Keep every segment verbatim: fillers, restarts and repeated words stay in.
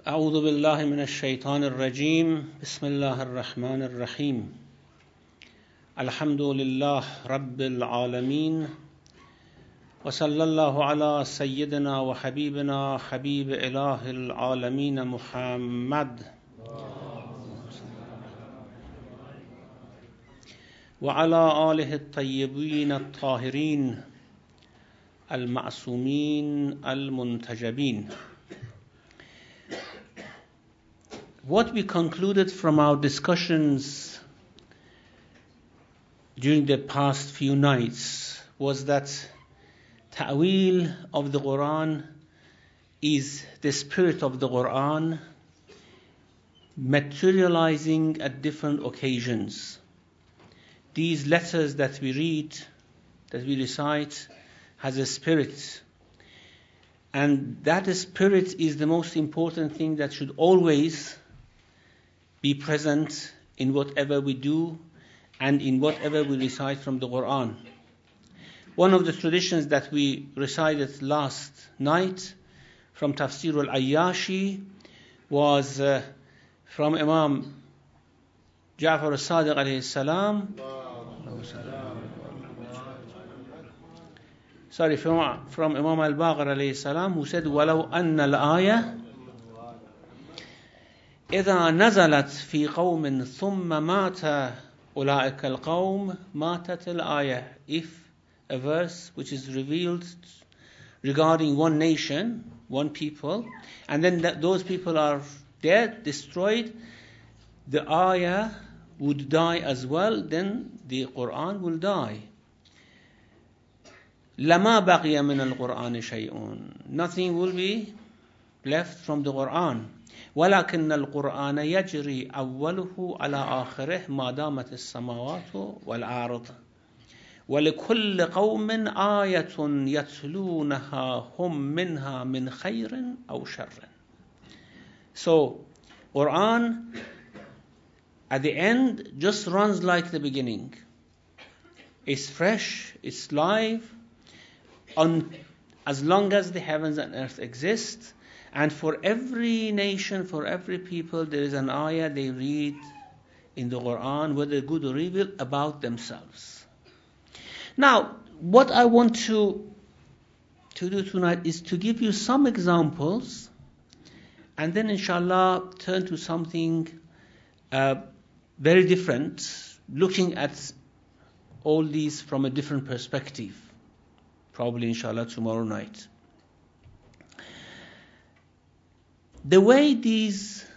أعوذ بالله من الشيطان الرجيم بسم الله الرحمن الرحيم الحمد لله رب العالمين وصلى الله على سيدنا وحبيبنا حبيب إله العالمين محمد وعلى آله الطيبين الطاهرين المعصومين المنتجبين. What we concluded from our discussions during the past few nights was that ta'wil of the Quran is the spirit of the Quran materializing at different occasions. These letters that we read, that we recite, has a spirit. And that spirit is the most important thing that should always be present in whatever we do and in whatever we recite from the Quran. One of the traditions that we recited last night from Tafsir al-Ayyashi was uh, from Imam Ja'far al-Sadiq alayhi salam. Sorry, from, from Imam al-Baqir alayhi salam, who said, وَلَوْ أَنَّ الْآيَةِ إذا نزلت في قوم ثم مات أولئك القوم ماتت الآية. If a verse which is revealed regarding one nation, one people, and then that those people are dead, destroyed, the ayah would die as well, then the Quran will die. لما بقي من القرآن شيء. Nothing will be left from the Quran. ولكن القرآن يجري أوله على آخره ما دامت السماوات والأرض ولكل قوم آية يتلونها هم منها من خير أو شر. So, Quran at the end just runs like the beginning. It's fresh, it's live, on, as long as the heavens and earth exist. And for every nation, for every people, there is an ayah they read in the Quran, whether good or evil, about themselves. Now, what I want to, to do tonight is to give you some examples, and then inshallah turn to something uh, very different, looking at all these from a different perspective, probably inshallah tomorrow night. The way these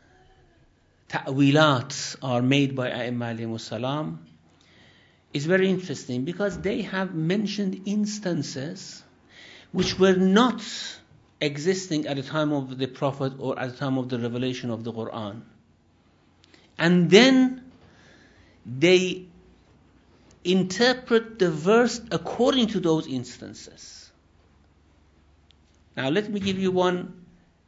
ta'wilat are made by A'imma alayhimus salam is very interesting, because they have mentioned instances which were not existing at the time of the Prophet or at the time of the revelation of the Quran. And then they interpret the verse according to those instances. Now let me give you one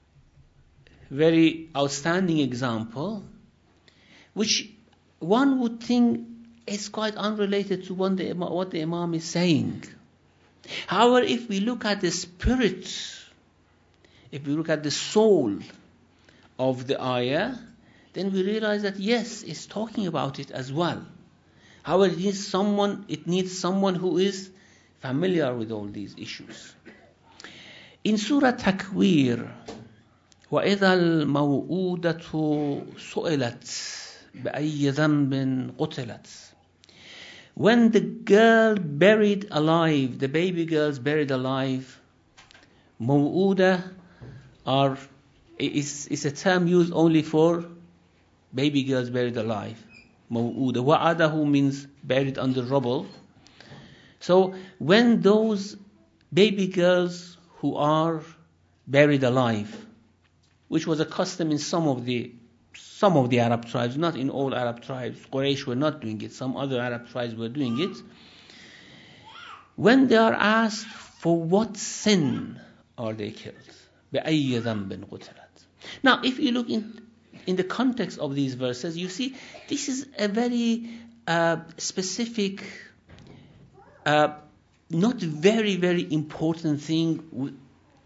very outstanding example, which one would think is quite unrelated to what the, what the Imam is saying. However, if we look at the spirit, if we look at the soul of the ayah, then we realize that yes, it's talking about it as well. However, it needs someone, it needs someone who is familiar with all these issues. In Surah Takwir, وَإِذَا الْمَوْءُودَةُ سُئِلَتْ بِأَيِّ ذَنْبٍ قُتِلَتْ. When the girl buried alive, the baby girls buried alive, maw'uda are is is a term used only for baby girls buried alive. Maw'uda. Wa'adahu means buried under rubble. So when those baby girls who are buried alive, which was a custom in some of the some of the Arab tribes, not in all Arab tribes. Quraysh were not doing it. Some other Arab tribes were doing it. When they are asked, for what sin are they killed? بِأَيِّ ذَنْبٍ قُتِلَتْ. Now, if you look in in the context of these verses, you see this is a very uh, specific, uh, not very very important thing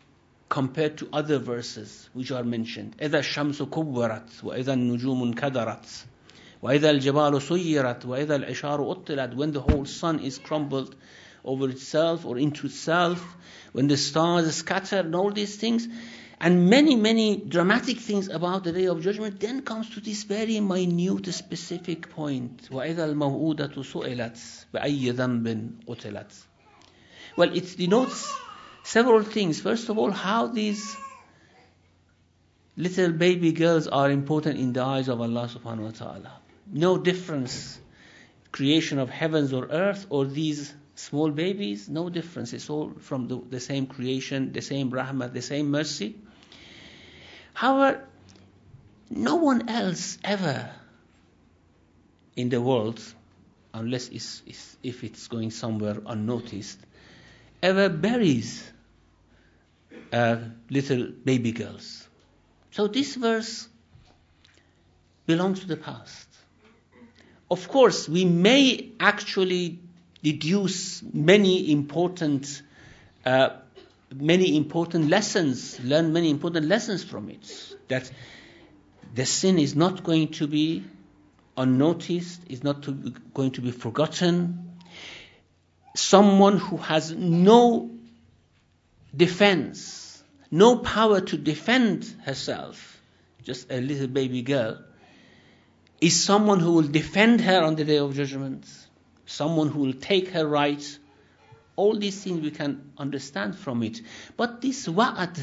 compared to other verses which are mentioned. إِذَا الشَّمْسُ كُبَّرَتْ وَإِذَا النُّجُومُ انْكَدَرَتْ وَإِذَا الْجِبَالُ سُيِّرَتْ وَإِذَا الْعِشَارُ أُطِّلَتْ. When the whole sun is crumbled over itself or into itself, when the stars scatter, and all these things, and many, many dramatic things about the Day of Judgment, then comes to this very minute, specific point. وَإِذَا الْمَوْءُودَةُ سُئِلَتْ بِأَيِّ ذَنْبٍ قُتِلَتْ. Well, it denotes several things. First of all, how these little baby girls are important in the eyes of Allah subhanahu wa ta'ala. No difference, creation of heavens or earth or these small babies, no difference. It's all from the, the same creation, the same rahmah, the same mercy. However, no one else ever in the world, unless it's, it's, if it's going somewhere unnoticed, ever buries uh, little baby girls. So this verse belongs to the past. Of course, we may actually deduce many important uh, many important lessons, learn many important lessons from it. That the sin is not going to be unnoticed, is not to be, going to be forgotten. Someone who has no defense, no power to defend herself, just a little baby girl, is someone who will defend her on the Day of Judgment, someone who will take her rights. All these things we can understand from it. But this wa'ad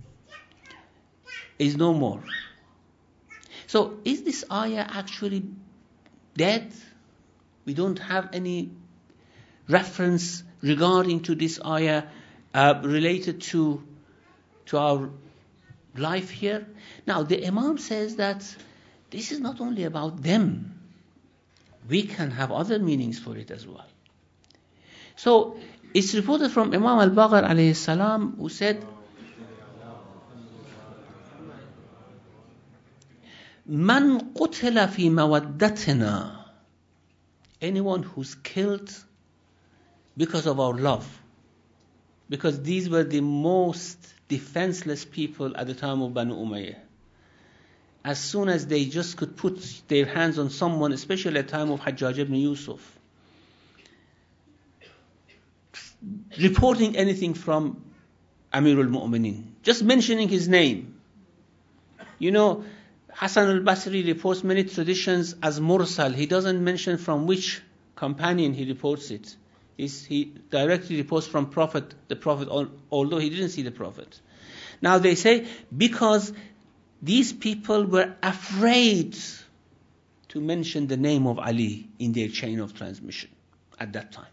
is no more. So is this ayah actually dead? We don't have any reference regarding to this ayah uh, related to, to our life here. Now the Imam says that this is not only about them. We can have other meanings for it as well. So it's reported from Imam al-Baqir alayhi salam, who said, Man qutila fi mawaddatina, anyone who's killed because of our love. Because these were the most defenseless people at the time of Banu Umayyah. As soon as they just could put their hands on someone, especially at the time of Hajjaj ibn Yusuf, reporting anything from Amirul Mu'mineen, just mentioning his name. You know, Hassan al-Basri reports many traditions as mursal. He doesn't mention from which companion he reports it. He's, he directly reports from Prophet, the Prophet, although he didn't see the Prophet. Now they say, because these people were afraid to mention the name of Ali in their chain of transmission at that time.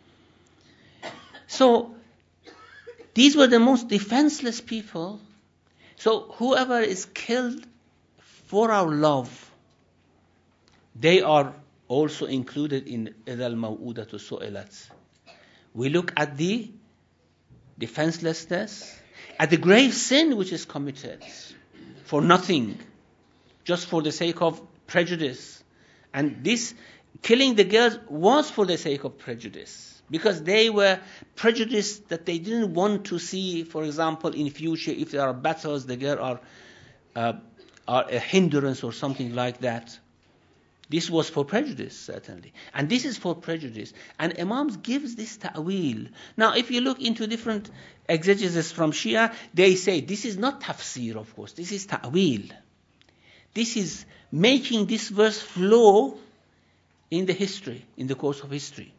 So, these were the most defenseless people. So, whoever is killed for our love, they are also included in إِذَا الْمَوْءُودَةُ سُئِلَتْ. We look at the defenselessness, at the grave sin which is committed for nothing, just for the sake of prejudice. And this killing the girls was for the sake of prejudice. Because they were prejudiced that they didn't want to see, for example, in future, if there are battles, the girls are, uh, are a hindrance or something like that. This was for prejudice, certainly. And this is for prejudice. And Imams gives this ta'wil. Now, if you look into different exegesis from Shia, they say this is not tafsir, of course. This is ta'wil. This is making this verse flow in the history, in the course of history.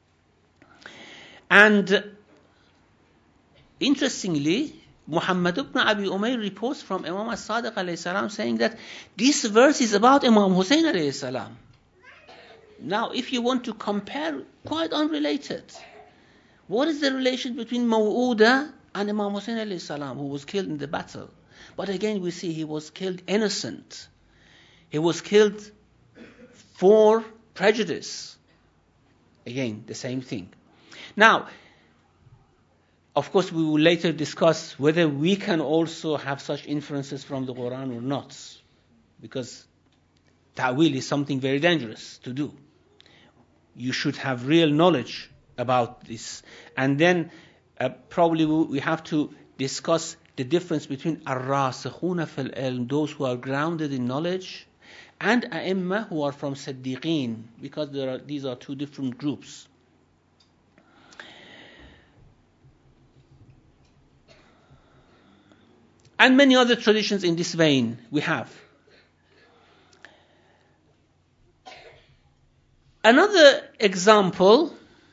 And interestingly, Muhammad ibn Abi Umayr reports from Imam as-Sadiq alayhi salam saying that this verse is about Imam Hussein alayhi salam. Now, if you want to compare, quite unrelated. What is the relation between Maw'uda and Imam Hussein alayhi salam, who was killed in the battle? But again, we see he was killed innocent. He was killed for prejudice. Again, the same thing. Now, of course, we will later discuss whether we can also have such inferences from the Quran or not, because ta'wil is something very dangerous to do. You should have real knowledge about this. And then uh, probably we have to discuss the difference between ar-rasikhuna fil ilm, those who are grounded in knowledge, and a'imma, who are from siddiqeen, because there are, these are two different groups. And many other traditions in this vein we have. Another example,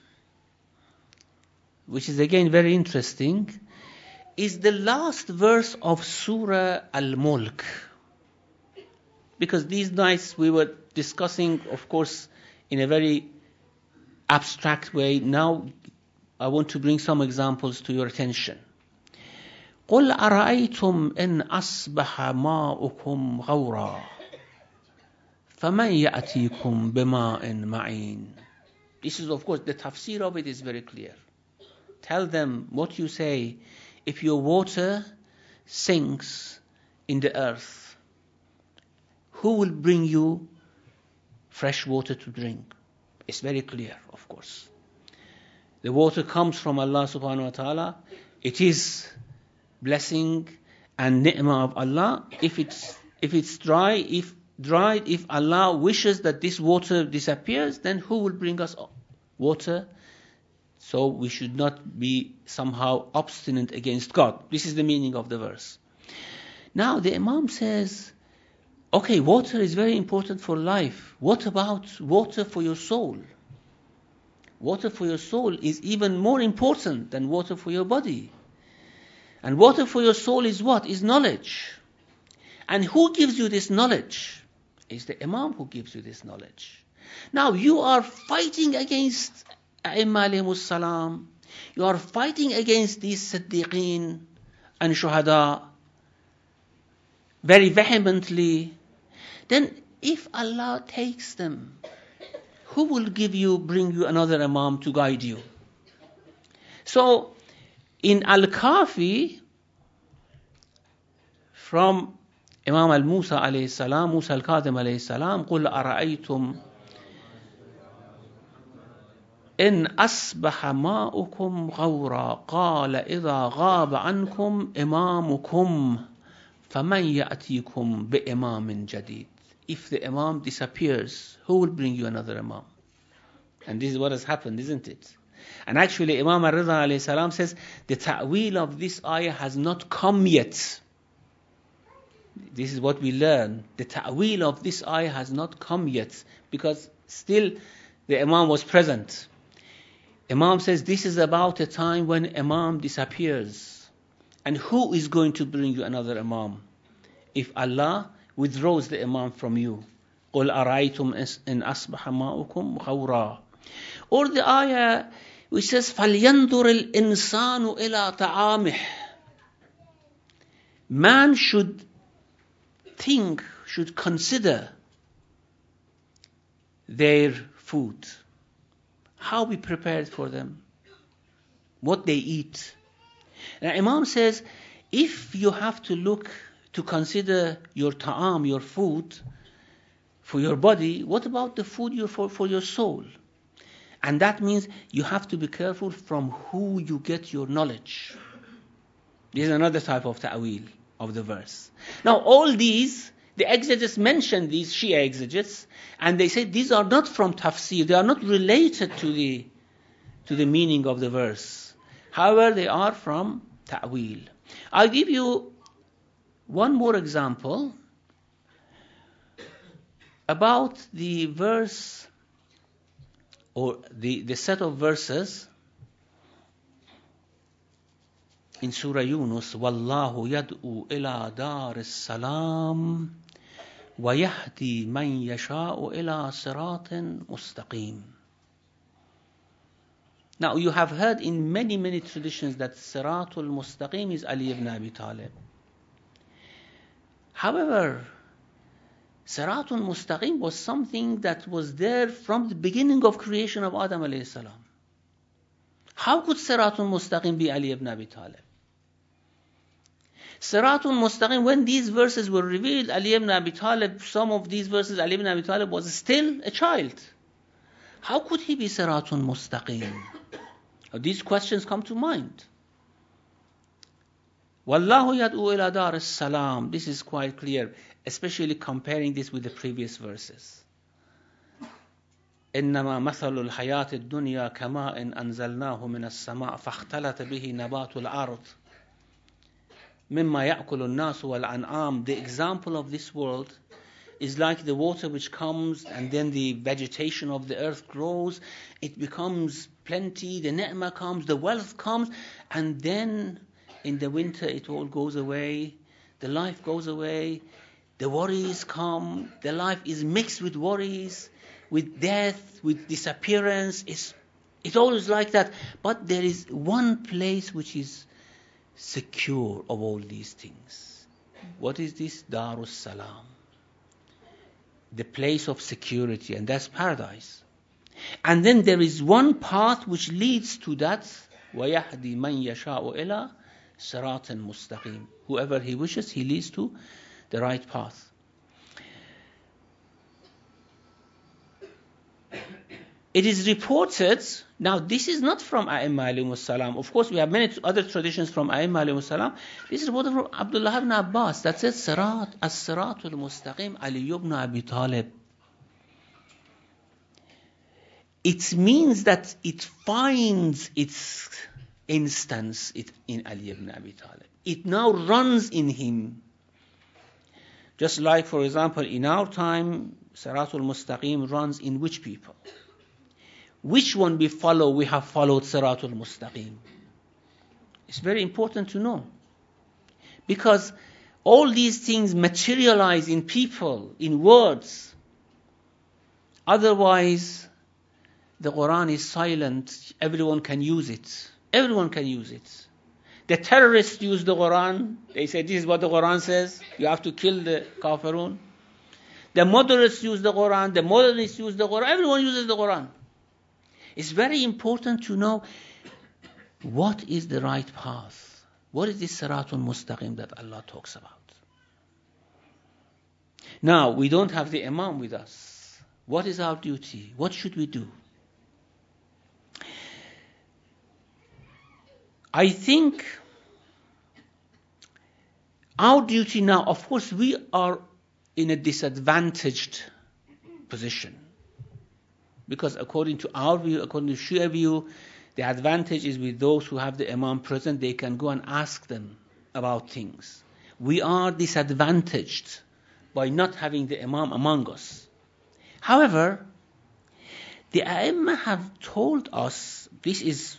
which is again very interesting, is the last verse of Surah Al-Mulk. Because these nights we were discussing, of course, in a very abstract way. Now I want to bring some examples to your attention. قُلْ أَرَأَيْتُمْ إِنْ أَصْبَحَ مَاؤُكُمْ غَوْرًا فَمَنْ يَأْتِيكُمْ بِمَاءٍ مَعِينٍ. This is, of course, the tafsir of it is very clear. Tell them what you say. If your water sinks in the earth, who will bring you fresh water to drink? It's very clear, of course. The water comes from Allah subhanahu wa ta'ala. It is blessing and ni'mah of Allah. If it's if it's dry, if dried, if Allah wishes that this water disappears, then who will bring us water? So we should not be somehow obstinate against God. This is the meaning of the verse. Now the Imam says, okay, water is very important for life. What about water for your soul? Water for your soul is even more important than water for your body. And water for your soul is what? Is knowledge. And who gives you this knowledge? It's the Imam who gives you this knowledge. Now you are fighting against A'imma alayhimus salam. You are fighting against these Siddiqeen and Shuhada very vehemently. Then if Allah takes them, who will give you, bring you another Imam to guide you? So in Al-Kafi, from Imam al-Musa alayhi salam, Musa al-Kadhim alayhi salam, قُلْ أَرَأَيْتُمْ إِنْ أَصْبَحَ مَاؤُكُمْ غَوْرًا قَالَ إِذَا غَابَ عَنْكُمْ إِمَامُكُمْ فَمَنْ يَأْتِيكُمْ بِإِمَامٍ جَدِيدٍ. If the Imam disappears, who will bring you another Imam? And this is what has happened, isn't it? And actually Imam al-Ridha alayhi salam says, the ta'wil of this ayah has not come yet. This is what we learn. The ta'wil of this ayah has not come yet, because still the Imam was present. Imam says this is about a time when Imam disappears. And who is going to bring you another Imam? If Allah withdraws the Imam from you. قُلْ أَرَأَيْتُمْ إِنْ أَصْبَحَ مَاؤُكُمْ غَوْرًا. Or the ayah which says فَلْيَنْظُرِ الْإِنسَانُ إِلَىٰ طَعَامِهِ. Man should think, should consider their food. How we prepared for them. What they eat. Now Imam says, if you have to look to consider your ta'am, your food, for your body, what about the food you for, for your soul? And that means you have to be careful from who you get your knowledge. This is another type of ta'wil of the verse. Now all these, the exegetes mention these, Shia exegetes, and they say these are not from tafsir, they are not related to the, to the meaning of the verse. However, they are from ta'wil. I'll give you one more example about the verse or the, the set of verses in Surah Yunus. Wallahu yad'u ila dar as-salam wa yahdi man yasha'u ila siratin mustaqim. Now you have heard in many many traditions that Siratul Mustaqim is Ali ibn Abi Talib. However, Siratul Mustaqim was something that was there from the beginning of creation of Adam alayhi salam. How could Siratul Mustaqim be Ali ibn Abi Talib? Siratul Mustaqim, when these verses were revealed, Ali ibn Abi Talib, some of these verses, Ali ibn Abi Talib was still a child. How could he be Siratul Mustaqim? These questions come to mind. Wallahu yad'u ila dar as-salam. This is quite clear, especially comparing this with the previous verses. إنما مثل الحياة الدنيا كماء أنزلناه من السماء فاختلط به نبات الأرض مما يأكل الناس والأنعام. The example of this world is like the water which comes and then the vegetation of the earth grows, it becomes plenty, the ni'mah comes, the wealth comes, and then in the winter it all goes away, the life goes away, the worries come, the life is mixed with worries, with death, with disappearance. It's, it's always like that. But there is one place which is secure of all these things. What is this? Darus Salam. The place of security, and that's paradise. And then there is one path which leads to that. وَيَهْدِي مَنْ يَشَاءُ إِلَى صِرَاطٍ مُسْتَقِيمٍ. Whoever he wishes, he leads to the right path. It is reported, now this is not from A'imma alayhimus salam. Of course, we have many other traditions from A'imma alayhimus salam. This is reported from Abdullah ibn Abbas that says, Sirat, as-siratul mustaqim Ali ibn Abi Talib. It means that it finds its instance in Ali ibn Abi Talib. It now runs in him. Just like, for example, in our time, Siratul Mustaqim runs in which people? Which one we follow, we have followed Siratul Mustaqim. It's very important to know. Because all these things materialize in people, in words. Otherwise, the Quran is silent. Everyone can use it. Everyone can use it. The terrorists use the Quran. They say, this is what the Quran says. You have to kill the kafirun. The moderates use the Quran. The modernists use the Quran. Everyone uses the Quran. It's very important to know what is the right path. What is this Siratul Mustaqim that Allah talks about? Now, we don't have the Imam with us. What is our duty? What should we do? I think our duty now, of course, we are in a disadvantaged position. Because according to our view, according to Shia view, the advantage is with those who have the Imam present. They can go and ask them about things. We are disadvantaged by not having the Imam among us. However, the A'imma have told us, this is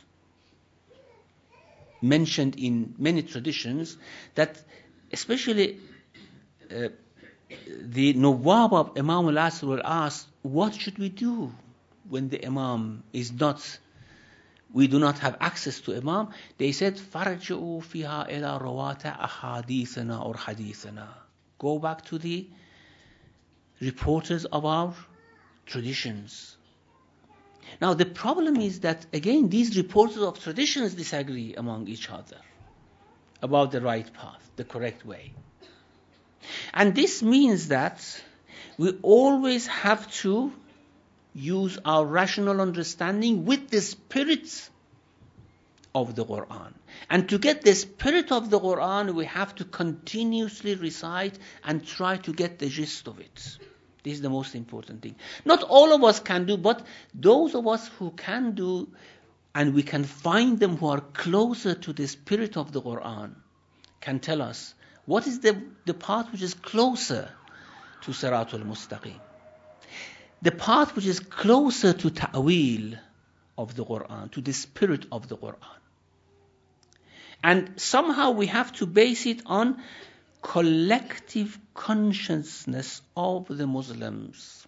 mentioned in many traditions, that especially uh, the Nawab of Imam al-Asr were asked, what should we do when the Imam is not, we do not have access to Imam? They said, فَرْجِعُوا فِيهَا إِلَى رَوَاتَ أَحَادِيثَنَا or حَدِيثَنَا. Go back to the reporters of our traditions. Now the problem is that, again, these reporters of traditions disagree among each other about the right path, the correct way. And this means that we always have to use our rational understanding with the spirit of the Quran. And to get the spirit of the Quran, we have to continuously recite and try to get the gist of it. This is the most important thing. Not all of us can do, but those of us who can do, and we can find them who are closer to the spirit of the Quran, can tell us what is the, the path which is closer to Siratul Mustaqim. The path which is closer to ta'wil of the Quran, to the spirit of the Quran. And somehow we have to base it on collective consciousness of the Muslims.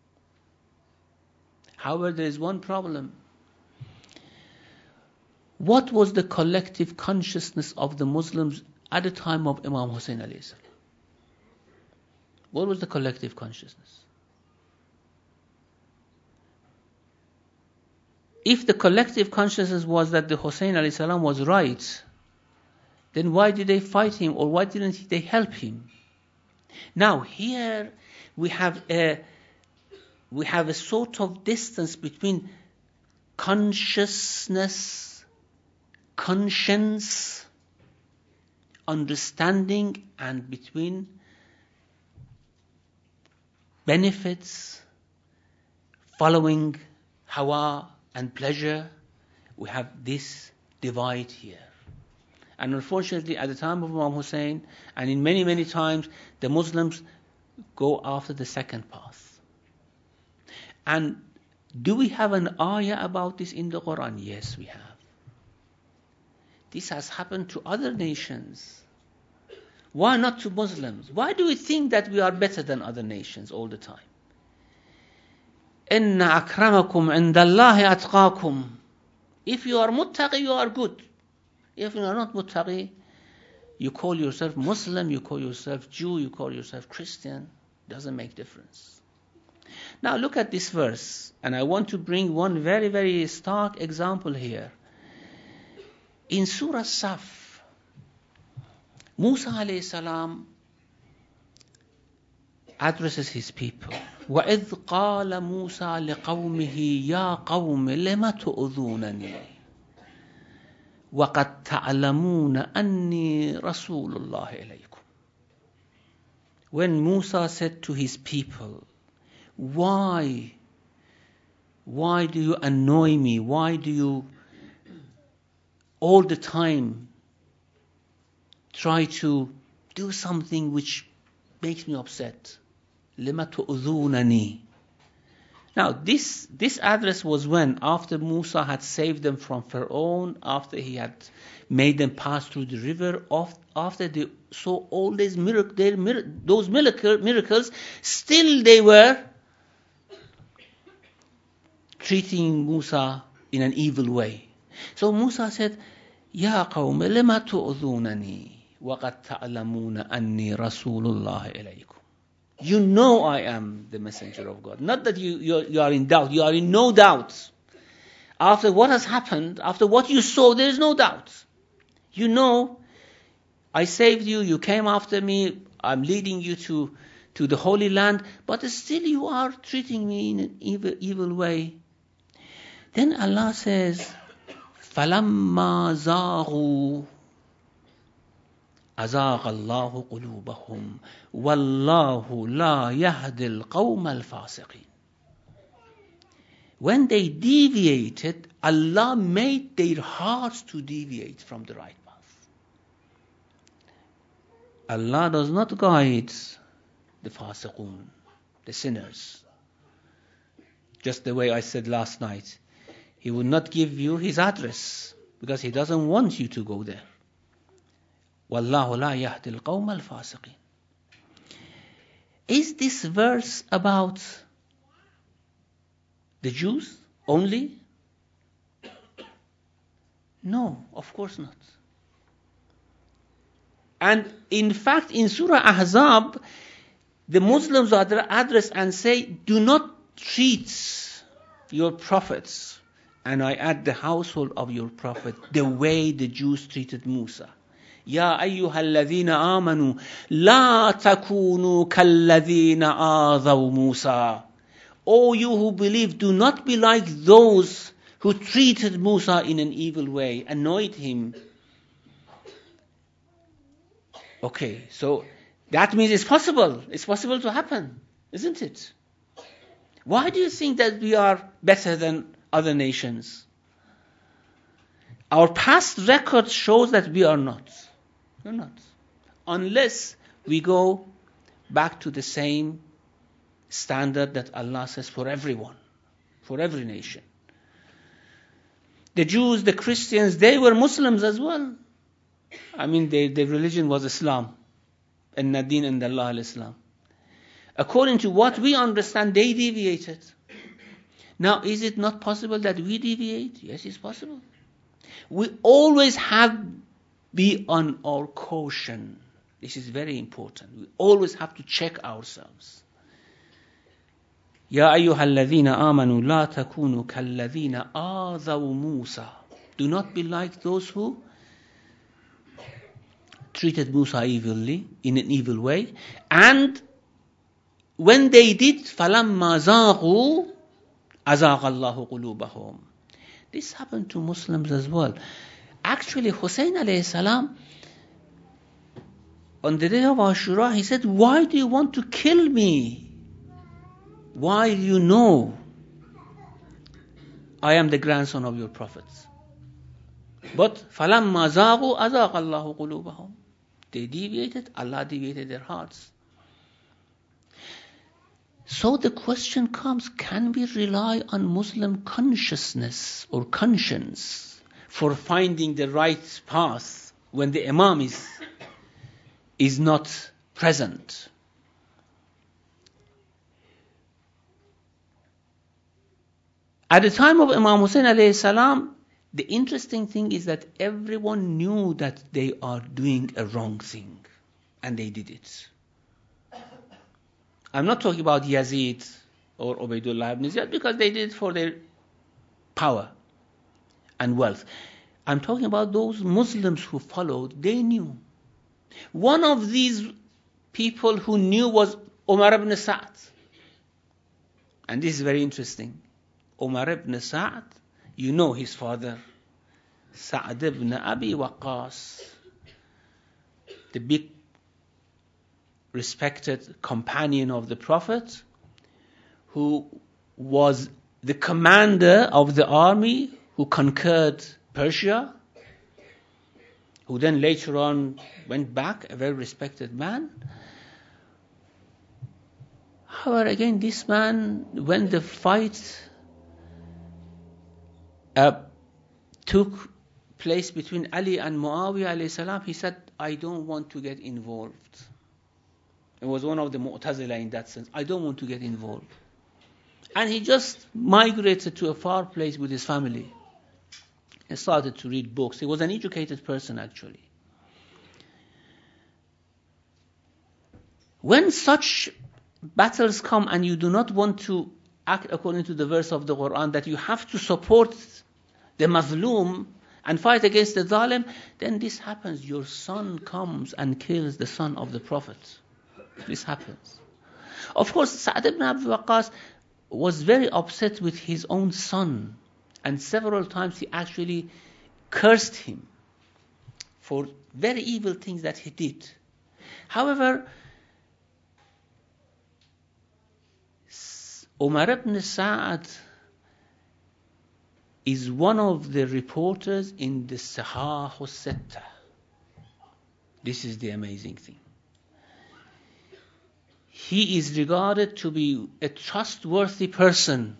However, there is one problem. What was the collective consciousness of the Muslims at the time of Imam Hussein alayhi salam? What was the collective consciousness? If the collective consciousness was that the Hussein alayhi salam was right, then why did they fight him, or why didn't they help him? Now here we have a we have a sort of distance between consciousness, conscience understanding and between benefits, following hawa and pleasure. We have this divide here. And unfortunately, at the time of Imam Hussein, and in many, many times, the Muslims go after the second path. And do we have an ayah about this in the Quran? Yes, we have. This has happened to other nations. Why not to Muslims? Why do we think that we are better than other nations all the time? Inna akramakum indallahi atqakum. If you are muttaqi, you are good. If you are not muttaqi, you call yourself Muslim, you call yourself Jew, you call yourself Christian. Doesn't make difference. Now look at this verse, and I want to bring one very, very stark example here. In Surah Saf, Musa alayhi salam addresses his people. وَإِذْ قَالَ مُوسَى لِقَوْمِهِ يَا قَوْمِ لِمَ تُؤْذُونَنِي وَقَدْ تَعْلَمُونَ أَنِّي رَسُولُ اللَّهِ إِلَيْكُمْ. When Musa said to his people, why, why do you annoy me? Why do you all the time try to do something which makes me upset? لِمَ تُؤْذُونَنِي. Now this, this address was when? After Musa had saved them from Pharaoh, after he had made them pass through the river, after they saw all these miracle, their, those miracle, miracles, still they were treating Musa in an evil way. So Musa said, Ya qawm, lima tu'udhunani, waqad ta'lamuna anni rasulullah ilaykum. You know I am the messenger of God. Not that you, you, you are in doubt. You are in no doubt. After what has happened, after what you saw, there is no doubt. You know, I saved you, you came after me, I'm leading you to, to the Holy Land, but still you are treating me in an evil, evil way. Then Allah says, فَلَمَّا زَاغُوا أَزَاغَ اللَّهُ قُلُوبَهُمْ وَاللَّهُ لَا يَهْدِي الْقَوْمَ الْفَاسِقِينَ. When they deviated, Allah made their hearts to deviate from the right path. Allah does not guide the fasiqun, the sinners. Just the way I said last night. He will not give you his address because he doesn't want you to go there. وَاللَّهُ لَا يَهْدِي الْقَوْمَ الْفَاسِقِينَ. Is this verse about the Jews only? No, of course not. And in fact, in Surah Ahzab, the Muslims are addressed and say, do not treat your prophets, and I add the household of your prophet, the way the Jews treated Musa. يا أيها الذين آمنوا لا تكونوا كالذين آذوا موسى. O you who believe, do not be like those who treated Musa in an evil way, annoyed him. Okay, so that means it's possible. It's possible to happen, isn't it? Why do you think that we are better than other nations? Our past record shows that we are not. We're not. Unless we go back to the same standard that Allah says for everyone, for every nation. The Jews, the Christians, they were Muslims as well. I mean, their, their religion was Islam. Inna din inda Allah al-Islam. According to what we understand, they deviated. Now, is it not possible that we deviate? Yes, it's possible. We always have be on our caution. This is very important. We always have to check ourselves. يا أيها الذين آمنوا لا تكونوا كالذين آذوا موسى. Do not be like those who treated Musa evilly, in an evil way. And when they did, فَلَمَّا زَاغُوا أَزَاغَ اللَّهُ قُلُوبَهُمْ. This happened to Muslims as well. Actually, Hussein alayhi salam on the day of Ashura, he said, why do you want to kill me? Why do you know I am the grandson of your prophets? But فَلَمَّا زَاغُوا أَزَاغَ اللَّهُ قُلُوبَهُم. They deviated, Allah deviated their hearts. So the question comes, can we rely on Muslim consciousness or conscience for finding the right path when the Imam is, is not present? At the time of Imam Hussein alayhi salam, the interesting thing is that everyone knew that they are doing a wrong thing, and they did it. I'm not talking about Yazid or Ubaydullah ibn Ziyad because they did it for their power and wealth. I'm talking about those Muslims who followed, they knew. One of these people who knew was Umar ibn Sa'd. And this is very interesting. Umar ibn Sa'd, you know his father, Sa'd ibn Abi Waqqas, the big respected companion of the Prophet, who was the commander of the army who conquered Persia, who then later on went back, a very respected man. However, again, this man, when the fight uh, took place between Ali and Muawiyah alayhi salam, he said, I don't want to get involved. It was one of the Mu'tazila in that sense. I don't want to get involved. And he just migrated to a far place with his family. He started to read books. He was an educated person, actually. When such battles come and you do not want to act according to the verse of the Quran, that you have to support the mazloom and fight against the zalim, then this happens. Your son comes and kills the son of the Prophet. This happens. Of course, Sa'd ibn Abi Waqqas was very upset with his own son, and several times he actually cursed him for very evil things that he did. However, Umar ibn Sa'd is one of the reporters in the Sahah al-Sittah. This is the amazing thing. He is regarded to be a trustworthy person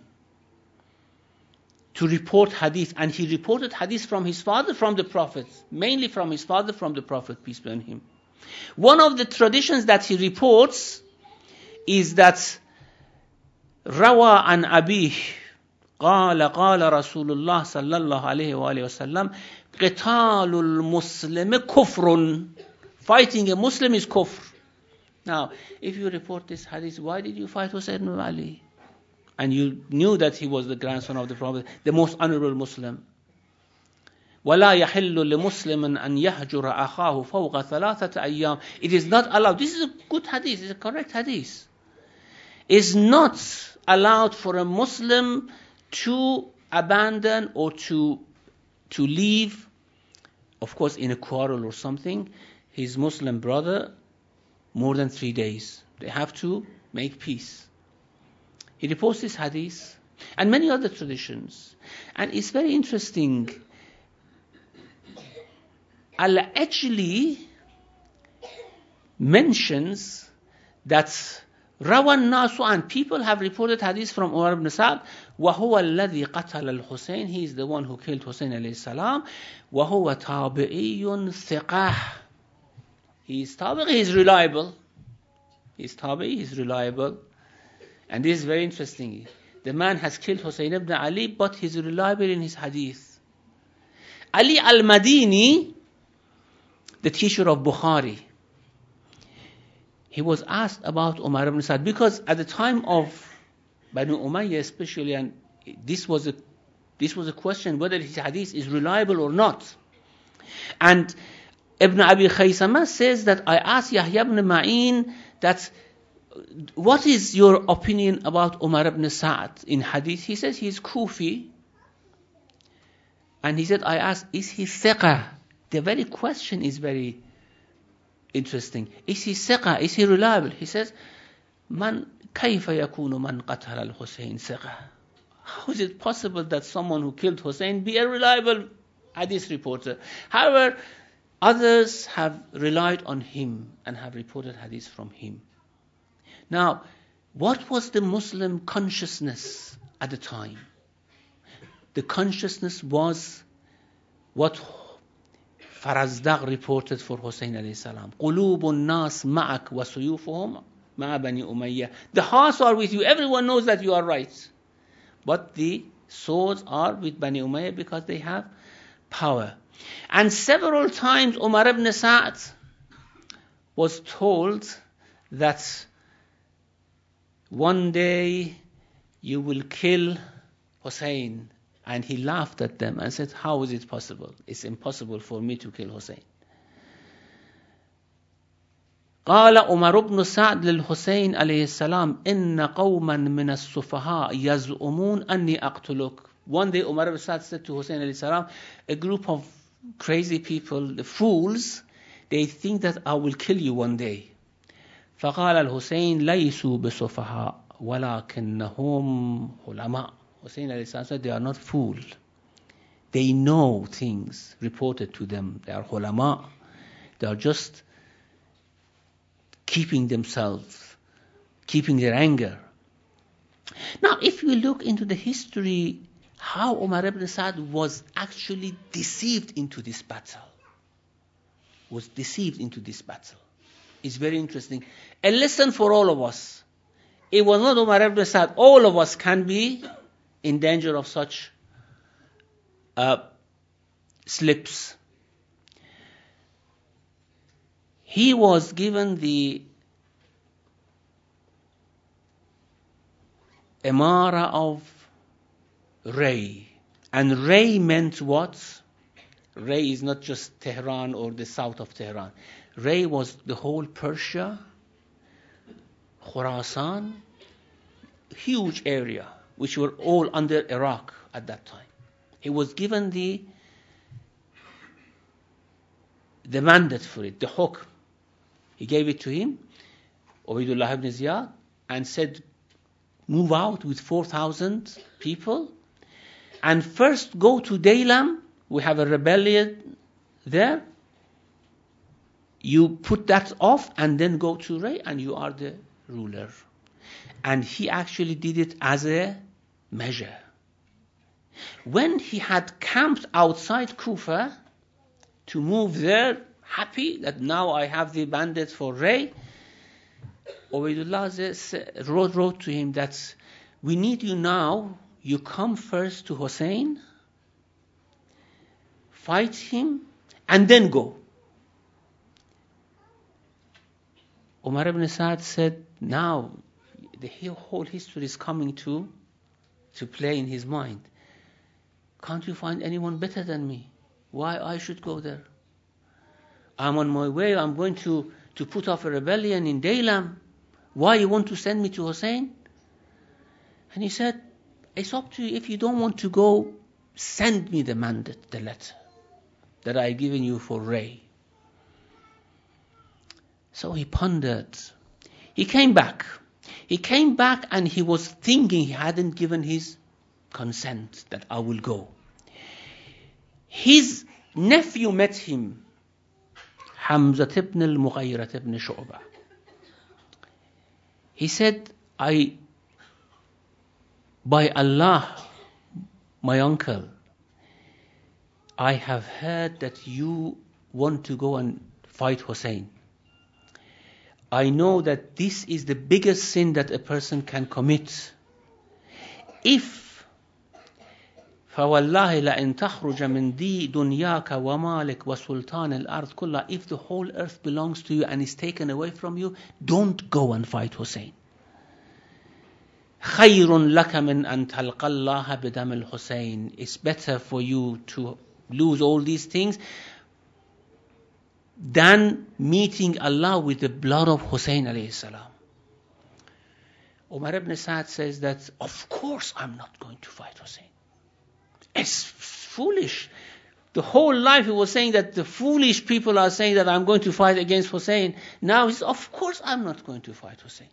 to report hadith, and he reported hadith from his father, from the Prophet, mainly from his father, from the Prophet, peace be on him. One of the traditions that he reports is that Rawa an Abih قال قال رسول الله صلى الله عليه وآله وسلم قتال المسلم كفر. Fighting a Muslim is kufr. Now, if you report this hadith, why did you fight Husayn ibn Ali? And you knew that he was the grandson of the Prophet, the most honorable Muslim. وَلَا يَحِلُّ لِمُسْلِمٍ أَنْ يَهْجُرَ أَخَاهُ فَوْقَ ثَلَاثَةَ أَيَّامٍ. It is not allowed. This is a good hadith. It's a correct hadith. It's not allowed for a Muslim to abandon or to to leave, of course in a quarrel or something, his Muslim brother more than three days. They have to make peace. He reports this hadith and many other traditions. And it's very interesting. Allah actually mentions that Rawan Nasu, and people have reported hadith from Umar ibn Sa'd, وَهُوَ الَّذِي قَتَلَ الْحُسَيْنِ. He is the one who killed Hussein alayhi salam. وَهُوَ تَابِعِيٌّ ثِقَةٌ. He is tabi'i, he is reliable. He is tabi'i, he is reliable. And this is very interesting. The man has killed Hussein ibn Ali, but he is reliable in his hadith. Ali al-Madini, the teacher of Bukhari, he was asked about Umar ibn Sa'd, because at the time of Banu Umayyah especially, and this was a this was a question whether his hadith is reliable or not. And Ibn Abi Khaysama says that I asked Yahya ibn Ma'in that, what is your opinion about Umar ibn Sa'd in hadith? He says he is Kufi. And he said, I asked, is he thiqah? The very question is very interesting. Is he ثقة? Is he reliable? He says, من كيف يكون من قتل الحسين ثقة? How is it possible that someone who killed Hussein be a reliable hadith reporter? However, others have relied on him and have reported hadith from him. Now, what was the Muslim consciousness at the time? The consciousness was what Farazdaq reported for Hussein alayhi salam. قُلُوبُ النَّاسِ مَعَكْ وَسُيُوفُهُمْ مَعَ بَنِي أُمَيَّةَ. The hearts are with you. Everyone knows that you are right. But the swords are with Bani Umayyah because they have power. And several times Umar ibn Sa'd was told that one day you will kill Hussein. And he laughed at them and said, how is it possible? It's impossible for me to kill Hussein. قال عمر بن سعد للحسين عليه السلام إن قوما من السفهاء يزعمون أني أقتلك. One day Umar ibn Sa'd said to Hussein alayhi salam, a group of crazy people, the fools, they think that I will kill you one day. فقال الحسين ليسوا بسفهاء ولكنهم علماء. Hussein alayhi salam said they are not fools. They know things reported to them. They are ulama. They are just keeping themselves, keeping their anger. Now, if you look into the history, how Umar ibn Sa'd was actually deceived into this battle, was deceived into this battle. It's very interesting. A lesson for all of us. It was not Umar ibn Sa'd. All of us can be in danger of such uh, slips. He was given the Emara of Ray. And Ray meant what? Ray is not just Tehran or the south of Tehran. Ray was the whole Persia, Khurasan, huge area, which were all under Iraq at that time. He was given the, the mandate for it, the hukm. He gave it to him, Ubaydullah ibn Ziyad, and said, move out with four thousand people, and first go to Daylam. We have a rebellion there. You put that off, and then go to Ray, and you are the ruler. And he actually did it as a measure. When he had camped outside Kufa to move there, happy that now I have the bandits for Ray, Ubaydullah wrote, wrote to him that we need you now, you come first to Hussein, fight him, and then go. Umar ibn Sa'd said, now the whole history is coming to, to play in his mind. Can't you find anyone better than me? Why I should go there? I'm on my way, I'm going to, to put off a rebellion in Daylam. Why you want to send me to Hussein? And he said, it's up to you. If you don't want to go, send me the mandate, the letter that I've given you for Ray. So he pondered. He came back. He came back and he was thinking he hadn't given his consent that I will go. His nephew met him, Hamza ibn al-Mughayrat ibn Shu'bah. He said, I, by Allah, my uncle, I have heard that you want to go and fight Hussein. I know that this is the biggest sin that a person can commit. If فَوَاللَّهِ لَإِن تَخْرُجَ مِنْ دِي دُنْيَاكَ وَمَالِكَ وَسُلْطَانِ الْأَرْضِ كُلَّهَا. If the whole earth belongs to you and is taken away from you, don't go and fight Hussein. خَيْرٌ لَكَ مِنْ أَن تَلْقَى اللَّهَ بِدَمِ الْحُسَيْنِ. It's better for you to lose all these things than meeting Allah with the blood of Hussein alayhi salam. Umar ibn Sa'd says that, of course I'm not going to fight Hussein. It's foolish. The whole life he was saying that the foolish people are saying that I'm going to fight against Hussein. Now he says, of course I'm not going to fight Hussein.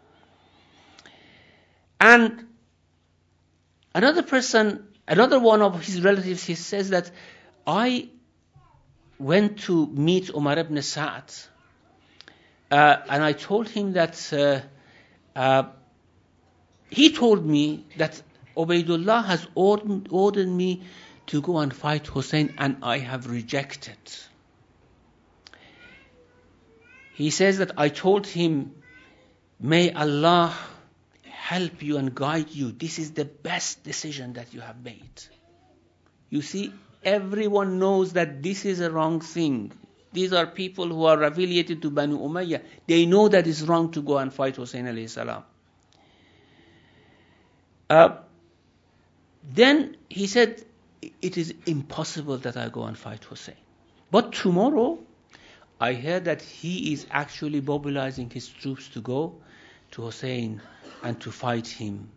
And another person, another one of his relatives, he says that I went to meet Umar ibn Sa'd, uh, and I told him that uh, uh, he told me that Ubaydullah has ordered, ordered me to go and fight Hussein, and I have rejected. He says that I told him, may Allah help you and guide you. This is the best decision that you have made. You see, everyone knows that this is a wrong thing. These are people who are affiliated to Banu Umayyah. They know that it's wrong to go and fight Hussein alayhi salam. Uh, then he said, it is impossible that I go and fight Hussein. But tomorrow, I heard that he is actually mobilizing his troops to go to Hussein and to fight him.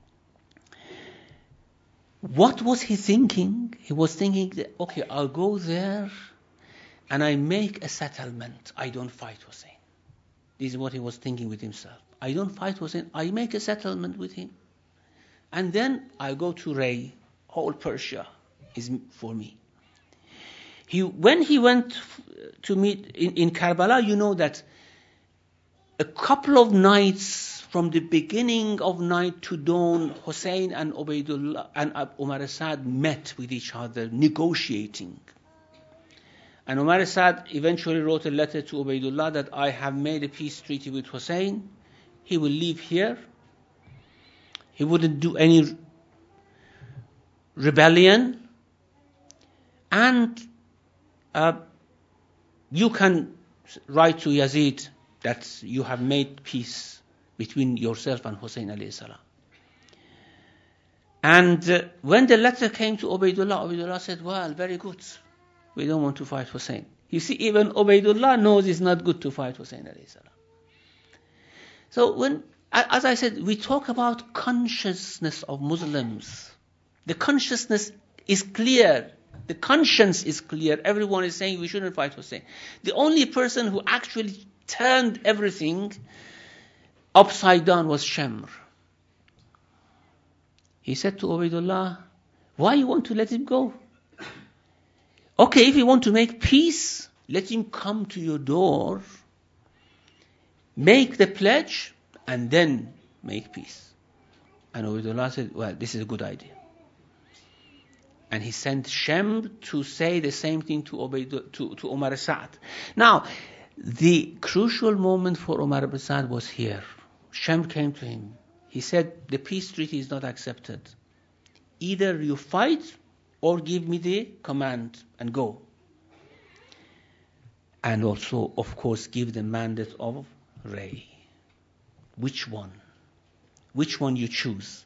What was he thinking? He was thinking that, okay, I'll go there and I make a settlement. I don't fight Hussein. This is what he was thinking with himself. I don't fight Hussein. I make a settlement with him. And then I go to Ray. Whole Persia is for me. He, when he went to meet in, in Karbala, you know that a couple of nights from the beginning of night to dawn, Hussein and Ubaydullah and Umar Sa'd met with each other, negotiating. And Umar Sa'd eventually wrote a letter to Ubaydullah that I have made a peace treaty with Hussein. He will live here. He wouldn't do any rebellion, and uh, you can write to Yazid that you have made peace between yourself and Hussein alayhi salam. And uh, when the letter came to Ubaydullah, Ubaydullah said, well, very good, we don't want to fight Hussein. You see, even Ubaydullah knows it's not good to fight Hussein alayhi salam. So when, as I said, we talk about consciousness of Muslims. The consciousness is clear. The conscience is clear. Everyone is saying we shouldn't fight Hussein. The only person who actually turned everything upside down was Shamr. He said to Ubaydullah, why you want to let him go? Okay, if you want to make peace, let him come to your door, make the pledge, and then make peace. And Ubaydullah said, well, this is a good idea. And he sent Shem to say the same thing to, Ubayd, to, to Umar Sa'd. Now, the crucial moment for Umar ibn Sa'd was here. Shem came to him. He said, the peace treaty is not accepted. Either you fight or give me the command and go. And also, of course, give the mandate of Ray. Which one? Which one you choose?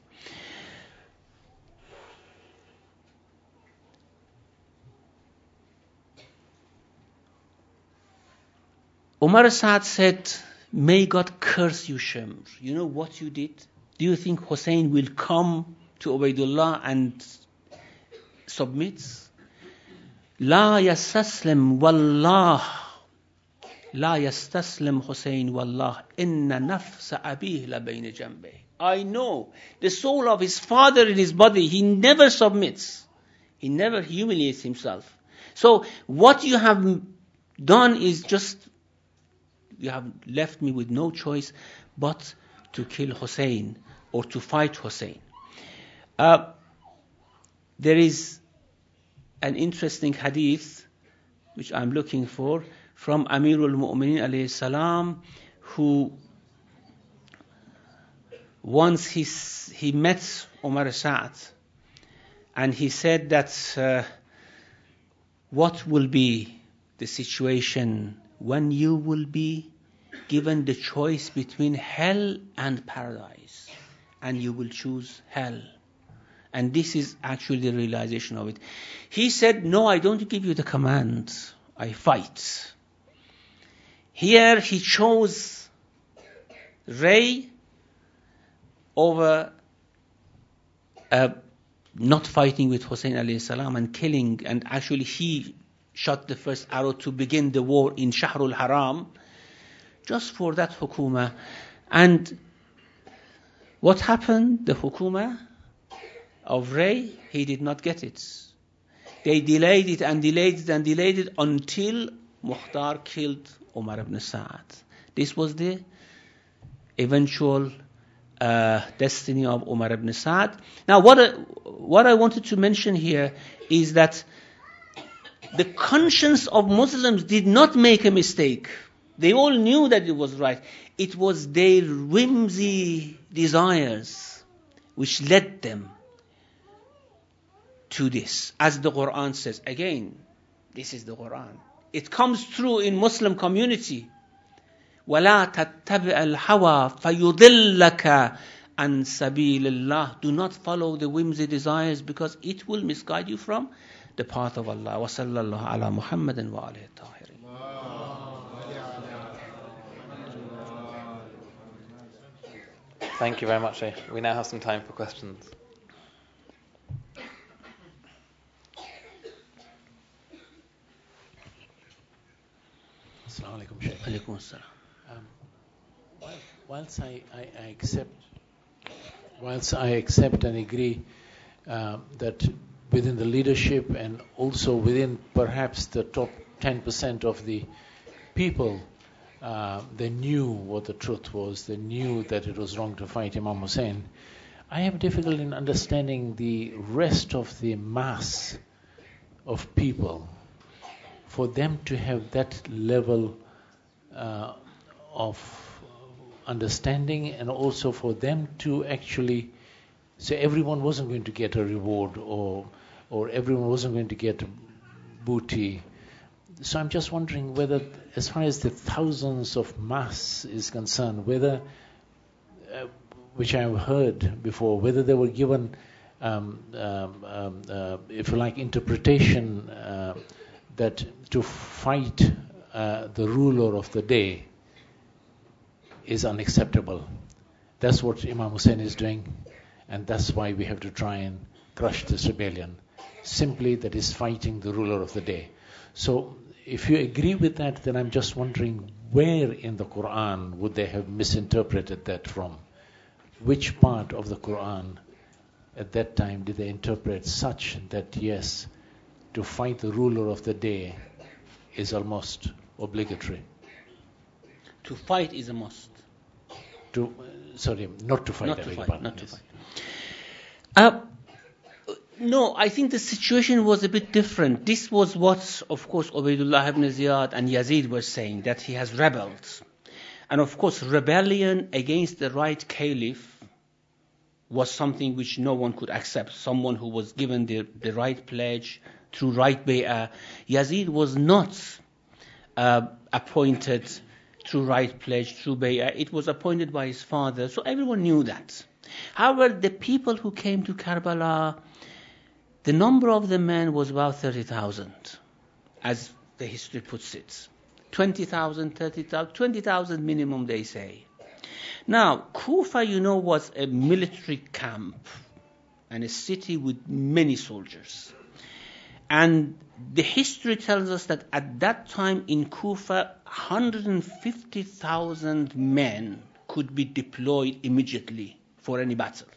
Umar Sa'd said, may God curse you, Shamr. You know what you did? Do you think Hussein will come to Ubaydullah and submit? La yastaslim wallah. La yastaslim Hussein wallah. Inna nafsa abih la bayna janbay. I know the soul of his father in his body, he never submits. He never humiliates himself. So what you have done is just, you have left me with no choice but to kill Hussein or to fight Hussein. Uh, there is an interesting hadith which I'm looking for from Amirul Mu'minin alayhi salam, who once he, he met Umar Sa'd and he said that uh, what will be the situation when you will be given the choice between hell and paradise, and you will choose hell. And this is actually the realization of it. He said, no, I don't give you the command, I fight. Here he chose Ray over uh, not fighting with Hussein alayhi salam and killing, and actually he shot the first arrow to begin the war in Shahrul Haram, just for that hukuma. And what happened? The hukuma of Ray, he did not get it. They delayed it and delayed it and delayed it until Mukhtar killed Umar ibn Sa'ad. This was the eventual uh, destiny of Umar ibn Sa'ad. Now, what I, what I wanted to mention here is that the conscience of Muslims did not make a mistake. They all knew that it was right. It was their whimsy desires which led them to this. As the Quran says, again, this is the Quran. It comes true in Muslim community. وَلَا تَتَّبِعَ الْحَوَى فَيُضِلَّكَ عَنْ سَبِيلِ اللَّهِ. Do not follow the whimsy desires, because it will misguide you from the path of Allah. وَصَلَّى اللَّهُ عَلَى مُحَمَّدٍ وَعَلَيْهِ الطَّاهِرِينَ. Thank you very much, Sheikh. We now have some time for questions. Assalamu alaikum, Sheikh. Alaikum assalam. Um, whil- whilst I, I, I accept, whilst I accept and agree uh, that within the leadership and also within perhaps the top ten percent of the people, uh, they knew what the truth was. They knew that it was wrong to fight Imam Hussein. I have difficulty in understanding the rest of the mass of people, for them to have that level uh, of understanding, and also for them to actually say everyone wasn't going to get a reward, or or everyone wasn't going to get booty. So I'm just wondering whether, as far as the thousands of mass is concerned, whether, uh, which I have heard before, whether they were given, um, um, um, uh, if you like, interpretation uh, that to fight uh, the ruler of the day is unacceptable. That's what Imam Hussein is doing, and that's why we have to try and crush this rebellion. Simply that is fighting the ruler of the day. So if you agree with that, then I'm just wondering, where in the Quran would they have misinterpreted that from? Which part of the Quran at that time did they interpret such that, yes, to fight the ruler of the day is almost obligatory? To fight is a must. To, uh, sorry, not to fight. Not I to beg your fight, pardon, not to yes. fight. Uh, no, I think the situation was a bit different. This was what, of course, Ubaydullah ibn Ziyad and Yazid were saying, that he has rebelled. And of course, rebellion against the right caliph was something which no one could accept. Someone who was given the, the right pledge through right bay'ah. Yazid was not uh, appointed through right pledge, through bay'ah. It was appointed by his father, so everyone knew that. However, the people who came to Karbala, the number of the men was about thirty thousand, as the history puts it. twenty thousand, thirty thousand, twenty thousand minimum, they say. Now, Kufa, you know, was a military camp and a city with many soldiers. And the history tells us that at that time in Kufa, one hundred fifty thousand men could be deployed immediately for any battle.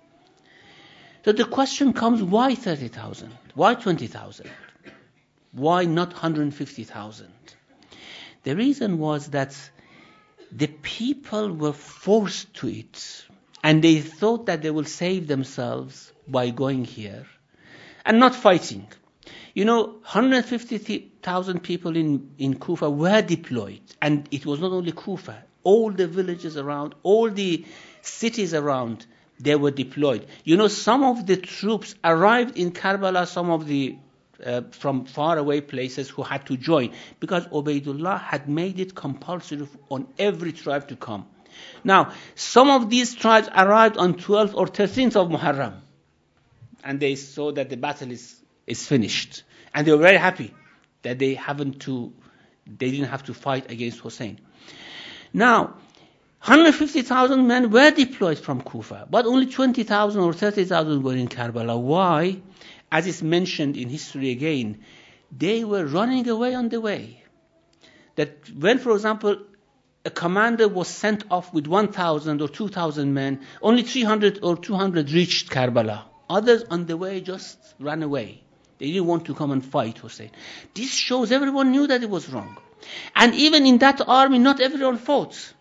So the question comes, why thirty thousand? Why twenty thousand? Why not one hundred fifty thousand? The reason was that the people were forced to it, and they thought that they will save themselves by going here and not fighting. You know, one hundred fifty thousand people in, in Kufa were deployed, and it was not only Kufa, all the villages around, all the cities around, they were deployed. You know, some of the troops arrived in Karbala, some of the uh, from faraway places who had to join, because Ubaydullah had made it compulsory on every tribe to come. Now, some of these tribes arrived on twelfth or thirteenth of Muharram, and they saw that the battle is, is finished. And they were very happy that they haven't to, they didn't have to fight against Hussein. Now, one hundred fifty thousand men were deployed from Kufa, but only twenty thousand or thirty thousand were in Karbala. Why? As is mentioned in history again, they were running away on the way. That when, for example, a commander was sent off with one thousand or two thousand men, only three hundred or two hundred reached Karbala. Others on the way just ran away. They didn't want to come and fight Hussein. This shows everyone knew that it was wrong. And even in that army, not everyone fought.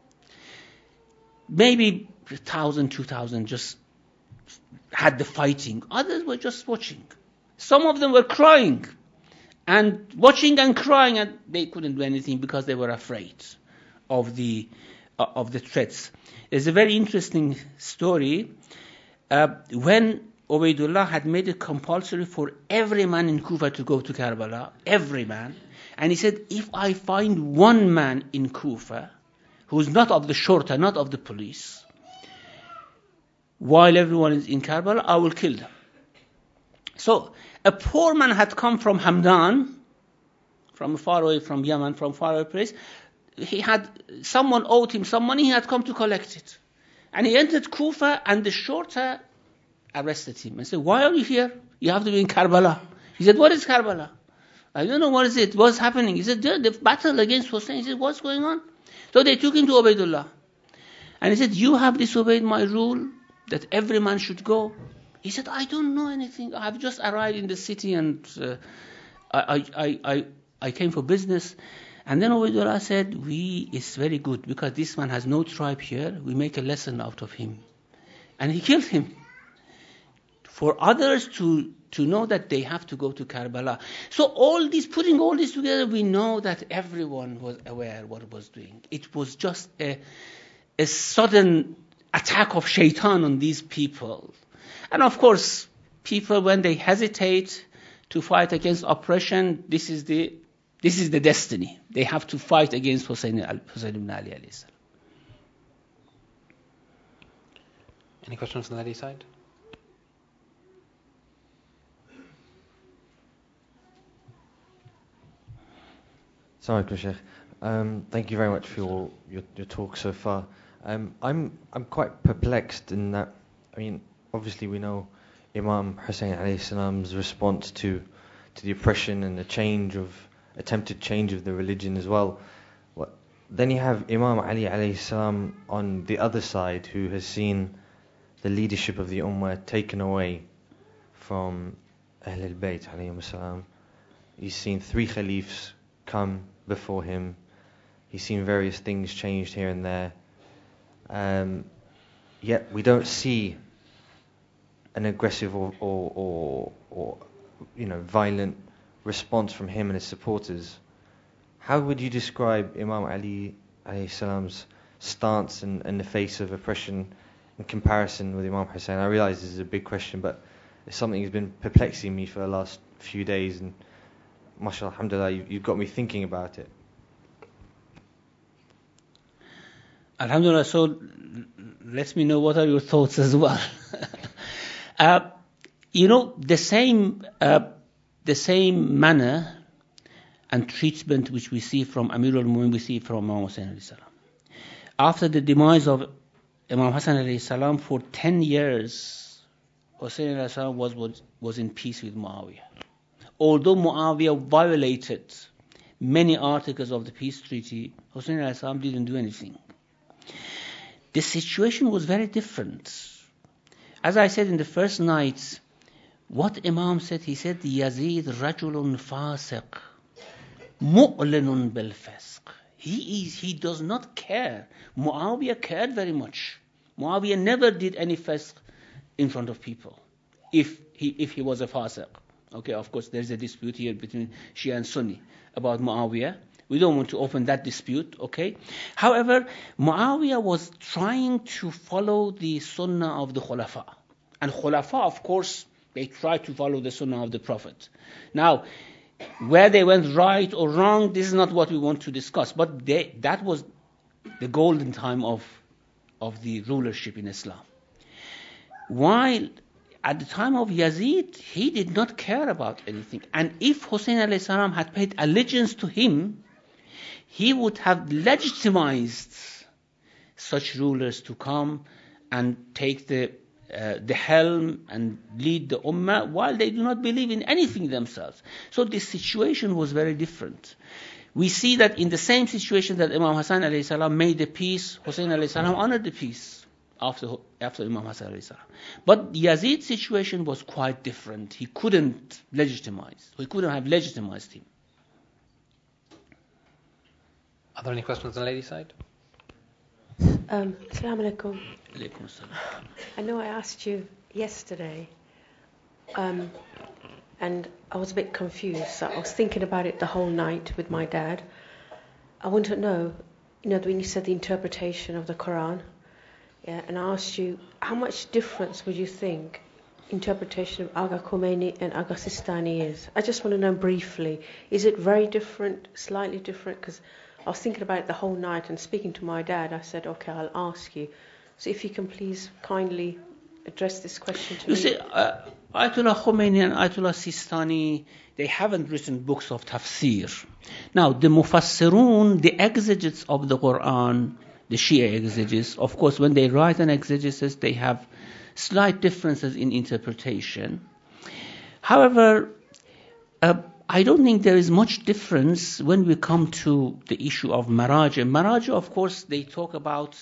Maybe one thousand, two thousand just had the fighting. Others were just watching. Some of them were crying and watching and crying, and they couldn't do anything because they were afraid of the uh, of the threats. There's a very interesting story. Uh, when Ubaydullah had made it compulsory for every man in Kufa to go to Karbala, every man, and he said, if I find one man in Kufa who's not of the shorta, not of the police, while everyone is in Karbala, I will kill them. So a poor man had come from Hamdan, from far away from Yemen, from far away place. He had, someone owed him some money, he had come to collect it. And he entered Kufa, and the shorta arrested him and said, why are you here? You have to be in Karbala. He said, what is Karbala? I don't know, what is it? What's happening? He said, the, the battle against Hussein. He said, what's going on? So they took him to Ubaydullah. And he said, you have disobeyed my rule that every man should go. He said, I don't know anything. I've just arrived in the city and uh, I, I, I, I came for business. And then Ubaydullah said, we, it's very good because this man has no tribe here. We make a lesson out of him. And he killed him. For others to, to know that they have to go to Karbala. So all this, putting all this together, we know that everyone was aware what it was doing. It was just a, a sudden attack of shaitan on these people. And of course, people, when they hesitate to fight against oppression, this is the this is the destiny. They have to fight against Hussein, Hussein ibn Ali alayhi salam. Any questions on the lady side? Assalamu alaikum, Sheikh. Um, thank you very much for your, your, your talk so far. Um, I'm I'm quite perplexed in that, I mean, obviously we know Imam Hussein alayhi salam's response to to the oppression and the change of, attempted change of the religion as well. What, then you have Imam Ali alayhi salam on the other side, who has seen the leadership of the Ummah taken away from Ahl al-Bayt alayhim salam. He's seen three Khalifs come before him. He's seen various things changed here and there. Um, yet we don't see an aggressive or, or, or, or you know, violent response from him and his supporters. How would you describe Imam Ali alayhi salam's stance in, in the face of oppression in comparison with Imam Hussein? I realize this is a big question, but it's something that's been perplexing me for the last few days, and mashallah, alhamdulillah, you, you've got me thinking about it. Alhamdulillah, so let me know what are your thoughts as well. uh, you know, the same uh, the same manner and treatment which we see from Amir al-Mu'min, we see from Imam Hussein alayhi salam. After the demise of Imam Hassan alayhi salam, for ten years, Hussein alayhi salam was, was, was in peace with Muawiyah. Although Muawiyah violated many articles of the peace treaty, Hussein alayhi salam didn't do anything. The situation was very different. As I said in the first night, what Imam said, he said, Yazid rajulun fasiq, mu'linun bil fasq. He is, he does not care. Muawiyah cared very much. Muawiyah never did any fasq in front of people, if he, if he was a fasiq. Okay, of course, there's a dispute here between Shia and Sunni about Muawiyah. We don't want to open that dispute, okay? However, Muawiyah was trying to follow the sunnah of the Khulafa. And Khulafa, of course, they tried to follow the sunnah of the Prophet. Now, where they went right or wrong, this is not what we want to discuss. But they, that was the golden time of, of the rulership in Islam. While at the time of Yazid, he did not care about anything. And if Hussein alayhi salam had paid allegiance to him, he would have legitimized such rulers to come and take the uh, the helm and lead the ummah while they do not believe in anything themselves. So this situation was very different. We see that in the same situation that Imam Hassan alayhi salam made the peace, Hussein alayhi salam honored the peace after after Imam Hassan alayhi salam. But Yazid's situation was quite different. He couldn't legitimize. He couldn't have legitimized him. Are there any questions on the lady's side? Um, Assalamu alaikum. Alaykum assalam. I know I asked you yesterday, um, and I was a bit confused. So I was thinking about it the whole night with my dad. I want to know, you know, when you said the interpretation of the Quran, yeah, and I asked you, how much difference would you think interpretation of Agha Khomeini and Agha Sistani is? I just want to know briefly, is it very different, slightly different? Because I was thinking about it the whole night, and speaking to my dad, I said, okay, I'll ask you. So if you can please kindly address this question to you me. You see, uh, Ayatollah Khomeini and Ayatollah Sistani, they haven't written books of tafsir. Now, the Mufassirun, the exegetes of the Quran, the Shia exegetes, of course, when they write an exegesis, they have slight differences in interpretation. However, uh, I don't think there is much difference when we come to the issue of Maraja. Maraja, of course, they talk about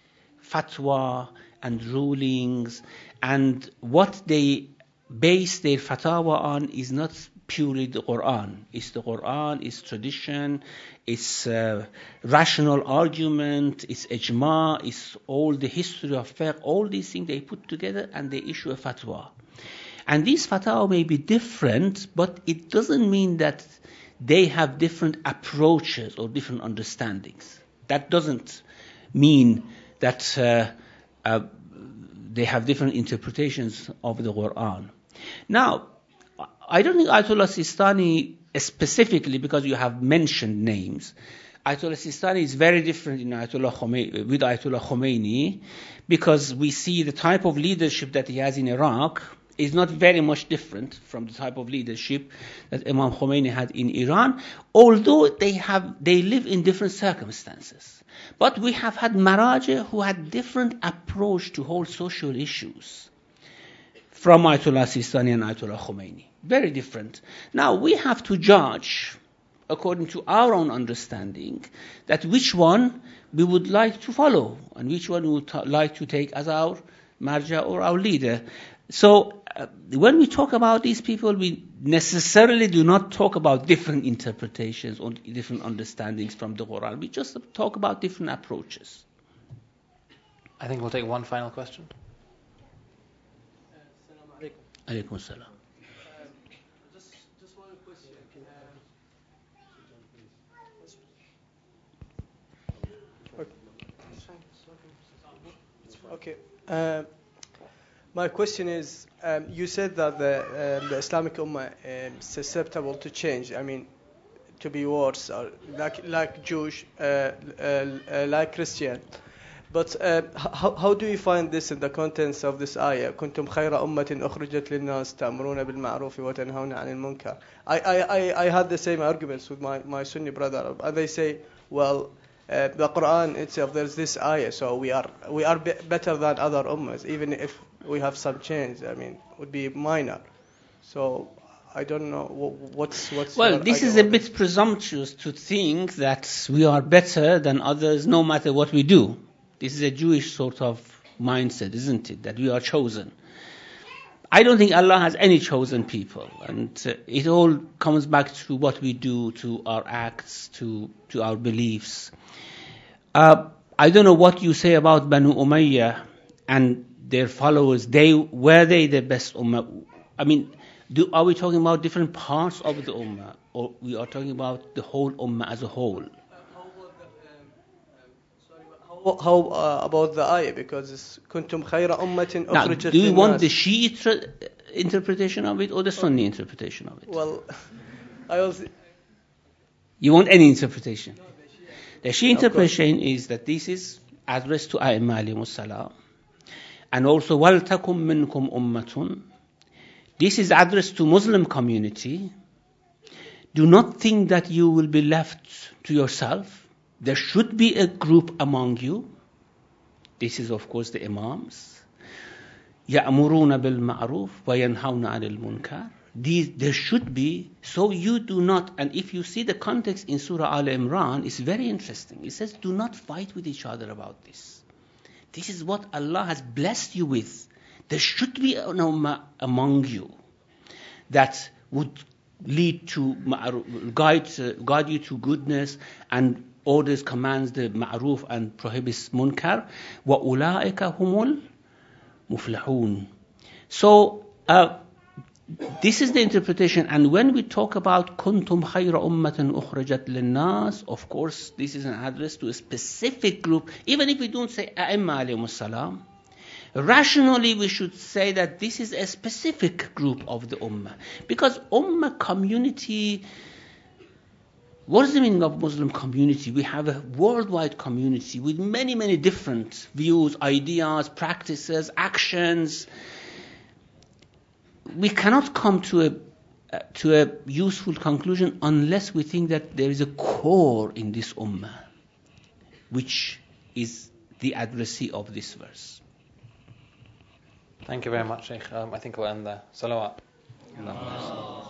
fatwa and rulings, and what they base their fatwa on is not purely the Quran. It's the Quran, it's tradition, it's uh, rational argument, it's ijma, it's all the history of fiqh, all these things they put together and they issue a fatwa. And these fatwa may be different, but it doesn't mean that they have different approaches or different understandings. That doesn't mean that uh, uh, they have different interpretations of the Quran. Now, I don't think Ayatollah Sistani specifically, because you have mentioned names, Ayatollah Sistani is very different in Ayatollah Khomeini, with Ayatollah Khomeini, because we see the type of leadership that he has in Iraq is not very much different from the type of leadership that Imam Khomeini had in Iran, although they have they live in different circumstances. But we have had Maraja who had different approach to whole social issues from Ayatollah Sistani and Ayatollah Khomeini. Very different. Now we have to judge according to our own understanding that which one we would like to follow and which one we would t- like to take as our marja or our leader. So uh, when we talk about these people, we necessarily do not talk about different interpretations or different understandings from the Quran. We just talk about different approaches. I think we'll take one final question. Assalamu alaikum. Alaykum salam. Just, just one question. Um, okay. Uh, my question is, um, you said that the, uh, the Islamic Ummah is um, susceptible to change. I mean, to be worse, or like like Jewish, uh, uh, uh, like Christian. But uh, how, how do you find this in the contents of this ayah? كنتم خير أمة أخرجت للناس تأمرون بالمعروف وتنهون عن المنكر. I I I I had the same arguments with my, my Sunni brother, and they say, well, uh, the Quran itself, there's this ayah, so we are we are be- better than other ummahs, even if we have some change. I mean, would be minor. So I don't know what's what's. Well, this is a bit presumptuous to think that we are better than others, no matter what we do. This is a Jewish sort of mindset, isn't it? That we are chosen. I don't think Allah has any chosen people, and uh, it all comes back to what we do, to our acts, to to our beliefs. Uh, I don't know what you say about Banu Umayyah and their followers. They were they the best ummah? I mean, do, are we talking about different parts of the ummah, or we are talking about the whole ummah as a whole? How uh, about the ayah? Because it's kuntum khayra ummatin ukhrijat lin-nas. Now, do you want the Shiite tra- interpretation of it or the Sunni interpretation of it? Well, I was. You want any interpretation? The Shiite interpretation is that this is addressed to A'imma alayhimus salam, and also وَلْتَكُمْ مِنْكُمْ أُمَّةٌ. This is addressed to Muslim community. Do not think that you will be left to yourself. There should be a group among you. This is, of course, the Imams. يَأْمُرُونَ بِالْمَعْرُوفِ وَيَنْهَوْنَ عَنِ الْمُنْكَرِ. These, there should be, so you do not, and if you see the context in Surah Al Imran, it's very interesting. It says, do not fight with each other about this. This is what Allah has blessed you with. There should be an ummah among you that would lead to, guide, uh, guide you to goodness and orders, commands the ma'ruf and prohibits munkar. وَأُولَٰئِكَ هُمُ الْمُفْلِحُونَ. So, uh, this is the interpretation, and when we talk about kuntum khayra ummatin ukhrajat linnas, of course this is an address to a specific group. Even if we don't say a'imma alayhimus salam, rationally we should say that this is a specific group of the ummah, because ummah community, what is the meaning of Muslim community? We have a worldwide community with many many different views, ideas, practices, actions. We cannot come to a uh, to a useful conclusion unless we think that there is a core in this ummah, which is the addressee of this verse. Thank you very much, Sheikh. Um, I think we'll end there. Salawat.